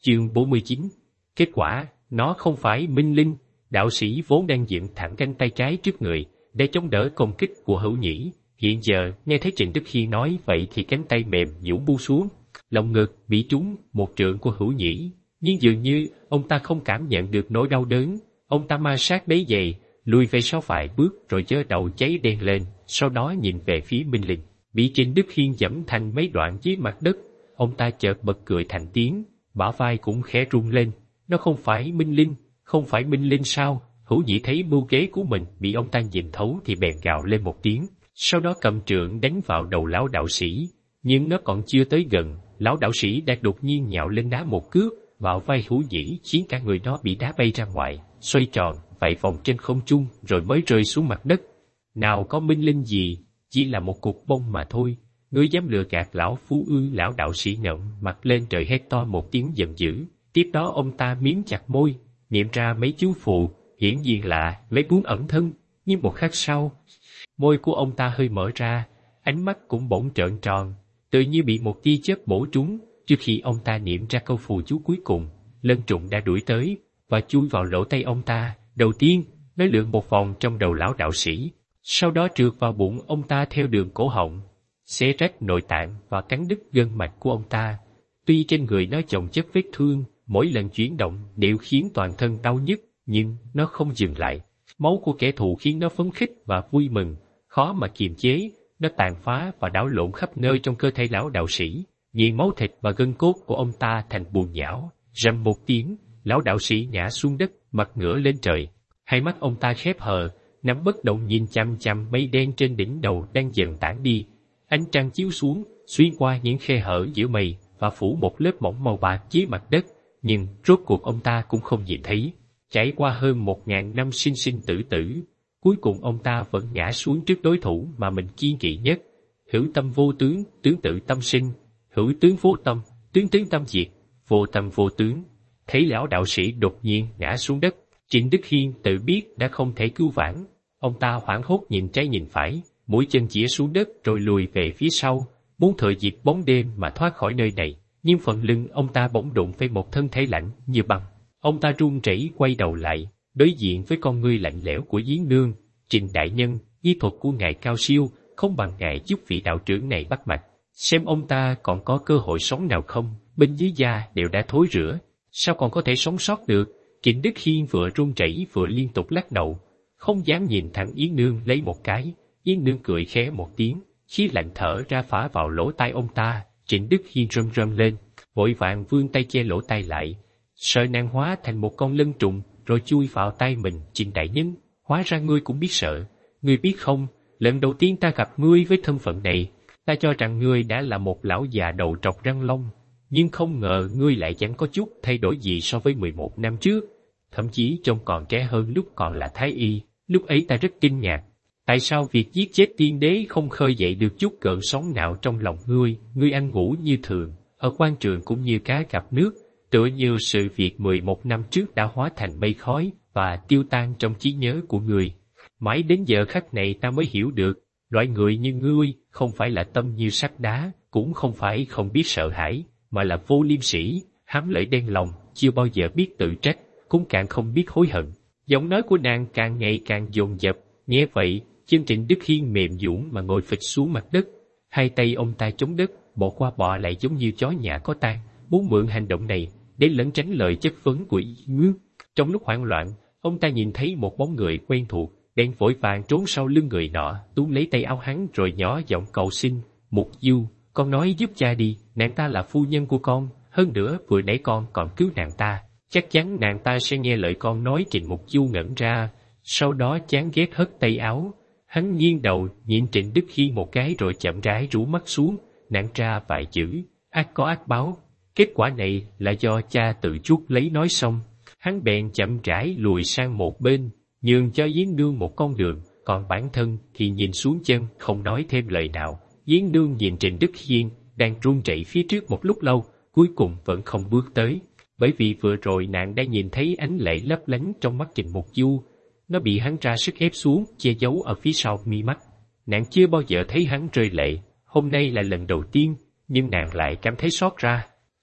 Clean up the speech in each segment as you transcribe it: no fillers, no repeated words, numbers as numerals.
Chương 49. Kết quả, nó không phải Minh Linh. Đạo sĩ vốn đang dựng thẳng cánh tay trái trước người để chống đỡ công kích của Hữu Nhĩ, hiện giờ nghe thấy Trịnh Đức Hiên nói vậy thì cánh tay mềm nhũn buông xuống, lồng ngực bị trúng một trượng của Hữu Nhĩ, nhưng dường như ông ta không cảm nhận được nỗi đau đớn. Ông ta ma sát đế giày, lùi về sau vài bước rồi giơ đầu cháy đen lên, sau đó nhìn về phía Minh Linh, bị Trịnh Đức Hiên giẫm thành mấy đoạn dưới mặt đất. Ông ta chợt bật cười thành tiếng, bả vai cũng khẽ rung lên. Nó không phải Minh Linh, không phải Minh Linh sao? Hữu Nhĩ thấy mưu kế của mình bị ông ta nhìn thấu thì bèn gào lên một tiếng, sau đó cầm trượng đánh vào đầu lão đạo sĩ. Nhưng nó còn chưa tới gần, lão đạo sĩ đã đột nhiên nhào lên đá một cước vào vai Hữu Nhĩ, khiến cả người nó bị đá bay ra ngoài, xoay tròn vài vòng trên không trung rồi mới rơi xuống mặt đất. Nào có Minh Linh gì, chỉ là một cục bông mà thôi. Ngươi dám lừa gạt lão phu ư? Lão đạo sĩ ngẩng mặt lên trời hét to một tiếng giận dữ. Tiếp đó ông ta miếm chặt môi, niệm ra mấy chú phù, hiển nhiên là lấy muốn ẩn thân. Nhưng một khắc sau, môi của ông ta hơi mở ra, ánh mắt cũng bỗng trợn tròn, tự như bị một tia chớp bổ trúng. Trước khi ông ta niệm ra câu phù chú cuối cùng, lân trùng đã đuổi tới và chui vào lỗ tay ông ta. Đầu tiên, nó lượn một vòng trong đầu lão đạo sĩ, sau đó trượt vào bụng ông ta theo đường cổ họng, xé rách nội tạng và cắn đứt gân mạch của ông ta. Tuy trên người nó chồng chất vết thương, mỗi lần chuyển động đều khiến toàn thân đau nhức, nhưng nó không dừng lại. Máu của kẻ thù khiến nó phấn khích và vui mừng, khó mà kiềm chế. Nó tàn phá và đảo lộn khắp nơi trong cơ thể lão đạo sĩ, nghiền máu thịt và gân cốt của ông ta thành bùn nhão. Rầm một tiếng, lão đạo sĩ ngã xuống đất, mặt ngửa lên trời. Hai mắt ông ta khép hờ, nắm bất động nhìn chằm chằm mây đen trên đỉnh đầu đang dần tản đi. Ánh trăng chiếu xuống, xuyên qua những khe hở giữa mây và phủ một lớp mỏng màu bạc dưới mặt đất, nhưng rốt cuộc ông ta cũng không nhìn thấy. Trải qua hơn 1000 năm sinh sinh tử tử, cuối cùng ông ta vẫn ngã xuống trước đối thủ mà mình kiên kỵ nhất. Hữu tâm vô tướng, tướng tự tâm sinh; hữu tướng vô tâm, tướng tướng tâm diệt; vô tâm vô tướng. Thấy lão đạo sĩ đột nhiên ngã xuống đất, Trịnh Đức Hiên tự biết đã không thể cứu vãn. Ông ta hoảng hốt nhìn trái nhìn phải, mũi chân chĩa xuống đất rồi lùi về phía sau, muốn thừa dịp bóng đêm mà thoát khỏi nơi này. Nhưng phần lưng ông ta bỗng đụng phải một thân thể lạnh như băng. Ông ta run rẩy quay đầu lại, đối diện với con ngươi lạnh lẽo của Giếng Nương. Trịnh đại nhân, y thuật của ngài cao siêu, không bằng ngài giúp vị đạo trưởng này bắt mạch, xem ông ta còn có cơ hội sống nào không. Bên dưới da đều đã thối rữa, sao còn có thể sống sót được? Trịnh Đức Hiên vừa run rẩy vừa liên tục lắc đầu, không dám nhìn thẳng Yến Nương lấy một cái. Yến Nương cười khẽ một tiếng, khí lạnh thở ra phả vào lỗ tai ông ta. Trịnh Đức Hiên rơm rơm lên, vội vàng vươn tay che lỗ tai lại, sợ nàng hóa thành một con lân trùng rồi chui vào tay mình. Trịnh đại nhân, hóa ra ngươi cũng biết sợ. Ngươi biết không, lần đầu tiên ta gặp ngươi với thân phận này, ta cho rằng ngươi đã là một lão già đầu trọc răng long, nhưng không ngờ ngươi lại chẳng có chút thay đổi gì so với 11 năm trước, thậm chí trông còn trẻ hơn lúc còn là thái y. Lúc ấy ta rất kinh ngạc, tại sao việc giết chết tiên đế không khơi dậy được chút gợn sóng nào trong lòng ngươi? Ngươi ăn ngủ như thường, ở quan trường cũng như cá gặp nước, tựa như sự việc 11 năm trước đã hóa thành mây khói và tiêu tan trong trí nhớ của ngươi. Mãi đến giờ khắc này ta mới hiểu được, loại người như ngươi không phải là tâm như sắt đá, cũng không phải không biết sợ hãi, mà là vô liêm sỉ, hám lợi đen lòng, chưa bao giờ biết tự trách, cũng càng không biết hối hận. Giọng nói của nàng càng ngày càng dồn dập. Nghe vậy, chân Trịnh Đức Hiên mềm nhũn mà ngồi phịch xuống mặt đất, hai tay ông ta chống đất, bò qua bò lại giống như chó nhà có tang, muốn mượn hành động này để lẩn tránh lời chất vấn của Yến. Trong lúc hoảng loạn, ông ta nhìn thấy một bóng người quen thuộc, bèn vội vàng trốn sau lưng người nọ, túm lấy tay áo hắn rồi nhỏ giọng cầu xin: Mục Du, con nói giúp cha đi, nàng ta là phu nhân của con, hơn nữa vừa nãy con còn cứu nàng ta, chắc chắn nàng ta sẽ nghe lời con nói. Trịnh Mục Du ngẩn ra, sau đó chán ghét hất tay áo. Hắn nghiêng đầu nhìn Trịnh Đức Hiên một cái rồi chậm rãi rũ mắt xuống, nặn ra vài chữ: ác có ác báo. Kết quả này là do cha tự chuốc lấy. Nói xong, hắn bèn chậm rãi lùi sang một bên, nhường cho Yến Nương một con đường, còn bản thân thì nhìn xuống chân, không nói thêm lời nào. Yến Nương nhìn Trịnh Đức Hiên đang run rẩy phía trước một lúc lâu, cuối cùng vẫn không bước tới, bởi vì vừa rồi nàng đã nhìn thấy ánh lệ lấp lánh trong mắt Trịnh Mục Du. Nó bị hắn ra sức ép xuống, che giấu ở phía sau mi mắt. Nàng chưa bao giờ thấy hắn rơi lệ, hôm nay là lần đầu tiên, nhưng nàng lại cảm thấy xót ra.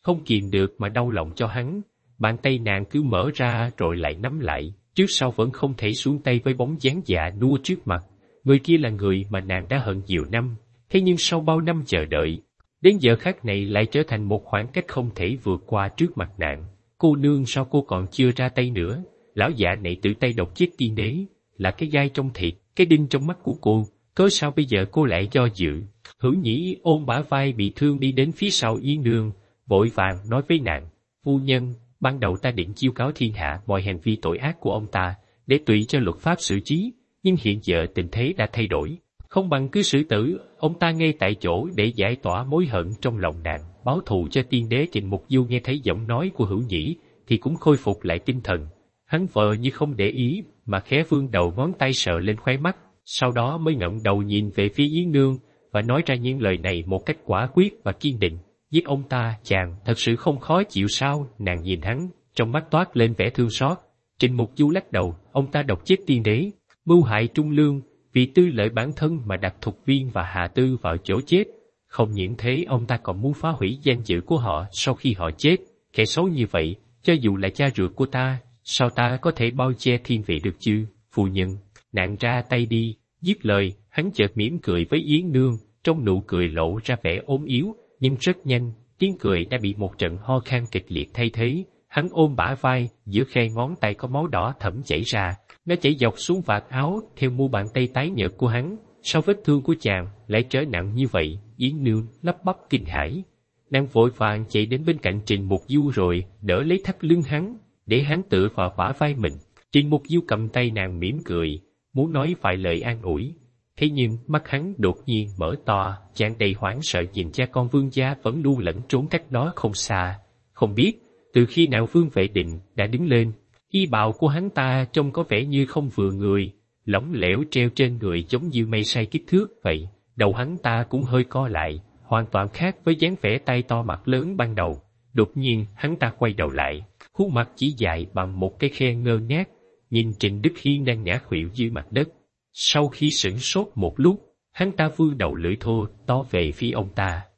không kìm được mà đau lòng cho hắn. Bàn tay nàng cứ mở ra rồi lại nắm lại, trước sau vẫn không thể xuống tay với bóng dáng già nua trước mặt. Người kia là người mà nàng đã hận nhiều năm, thế nhưng sau bao năm chờ đợi, đến giờ khắc này lại trở thành một khoảng cách không thể vượt qua trước mặt nàng. Cô nương, sao cô còn chưa ra tay nữa? Lão già này tự tay độc chết tiên đế, là cái gai trong thịt, cái đinh trong mắt của cô, cớ sao bây giờ cô lại do dự? Hữu Nhĩ ôm bả vai bị thương đi đến phía sau Yến Nương, vội vàng nói với nàng: phu nhân, ban đầu ta định chiêu cáo thiên hạ mọi hành vi tội ác của ông ta, để tùy cho luật pháp xử trí, nhưng hiện giờ tình thế đã thay đổi, không bằng cứ xử tử ông ta ngay tại chỗ để giải tỏa mối hận trong lòng nàng, báo thù cho tiên đế. Trịnh Mục Du nghe thấy giọng nói của Hữu Nhĩ thì cũng khôi phục lại tinh thần, hắn vờ như không để ý mà khẽ vươn đầu ngón tay sờ lên khóe mắt, sau đó mới ngẩng đầu nhìn về phía Yến Nương và nói ra những lời này một cách quả quyết và kiên định: giết ông ta, chàng thật sự không khó chịu sao? Nàng nhìn hắn, trong mắt toát lên vẻ thương xót. Trịnh Mục Du lắc đầu: ông ta độc chết tiên đế, mưu hại Trung Lương, vì tư lợi bản thân mà đặt Thục Viên và Hà Tư vào chỗ chết. Không những thế, ông ta còn muốn phá hủy danh dự của họ sau khi họ chết. Kẻ xấu như vậy, cho dù là cha ruột của ta, sao ta có thể bao che thiên vị được chứ? Phu nhân, nàng ra tay đi. Dứt lời, hắn chợt mỉm cười với Yến Nương, trong nụ cười lộ ra vẻ ốm yếu, nhưng rất nhanh, tiếng cười đã bị một trận ho khan kịch liệt thay thế. Hắn ôm bả vai, giữa khe ngón tay có máu đỏ thẫm chảy ra, nó chảy dọc xuống vạt áo theo mu bàn tay tái nhợt của hắn. Sao vết thương của chàng lại trở nặng như vậy? Yến Nương lắp bắp kinh hãi, nàng vội vàng chạy đến bên cạnh Trịnh Mục Du rồi đỡ lấy thắt lưng hắn, để hắn tựa vào bả vai mình. Trịnh Mục Du cầm tay nàng mỉm cười, muốn nói vài lời an ủi, thế nhưng mắt hắn đột nhiên mở to, tràn đầy hoảng sợ nhìn cha con Vương gia vẫn luôn lẫn trốn cách đó không xa. Không biết từ khi nào Vương Vệ Định đã đứng lên, y bào của hắn ta trông có vẻ như không vừa người, lỏng lẻo treo trên người giống như mây say kích thước vậy. Đầu hắn ta cũng hơi co lại, hoàn toàn khác với dáng vẻ tay to mặt lớn ban đầu. Đột nhiên hắn ta quay đầu lại, khuôn mặt chỉ dài bằng một cái khe ngơ ngác, nhìn Trịnh Đức Hiên đang ngã khuỵu dưới mặt đất. Sau khi sửng sốt một lúc, hắn ta vươn đầu lưỡi thô to về phía ông ta.